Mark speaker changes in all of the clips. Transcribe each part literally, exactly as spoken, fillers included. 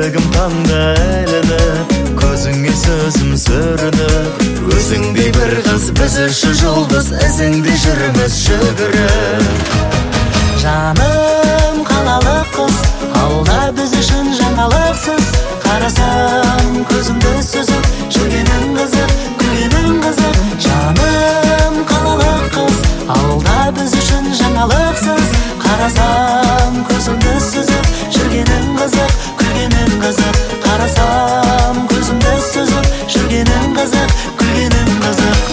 Speaker 1: кірпігім таңда ілініп, көзіңе сөзім сүрініп, өзіңдей бір қыз біз үшін жұлдыз, ізіңде жүрміз жүгіріп.
Speaker 2: Жаным қалалық қыз, алда біз үшін жаңалықсыз. Қарасам көзімді сүзіп, жүргенің қызық, күлгенің қызық. Жаным қалалық қыз, алда біз үшін жаңалықсыз. Қарасам көзімді сүзіп, жүргенің қызық, күлгенің қызық. Қарасам көзімді сүзіп, жүргенің қызық, күлгенің қызық.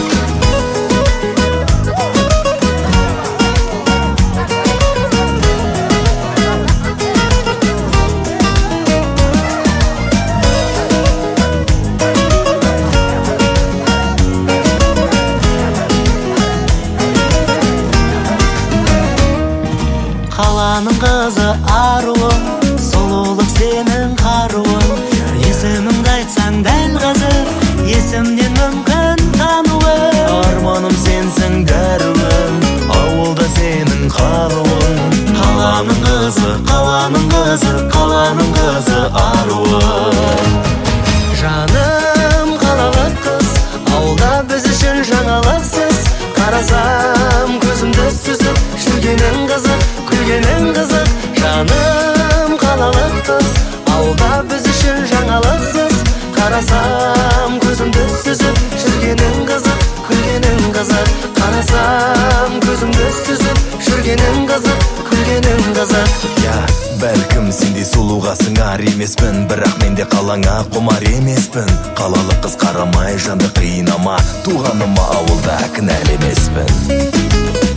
Speaker 2: Қаланың қызы аруым, сұлулық сенің қаруың. Есіміңді айтсаң дәл қазір, есімнен мүмкін тануым.
Speaker 1: Арманым сенсің дәруім, ауылда сенің қалуың.
Speaker 2: Қаланың қызы, қаланың қызы, қаланың қызы аруым.
Speaker 1: Жаным қалалық қыз, ауылда біз үшін жаңалықсыз. Қарасам көзімді сүзіп, жүргенің қызық, күлгенің қызық. Жаным қалалық қыз, ауылда біз үшін жаңалықсыз. Қарасам көзімді сүзіп, жүргенің қызық, күлгенің қызық. Қарасам көзімді сүзіп, жүргенің қызық, күлгенің қызық. Я, бәлкім сендей сұлуға сыңар емеспін, бірақ мен де қалаңа құмар емеспін. Қалалық қыз қарамай жанды қиынама, туғаныма ауылда кінәлі емеспін.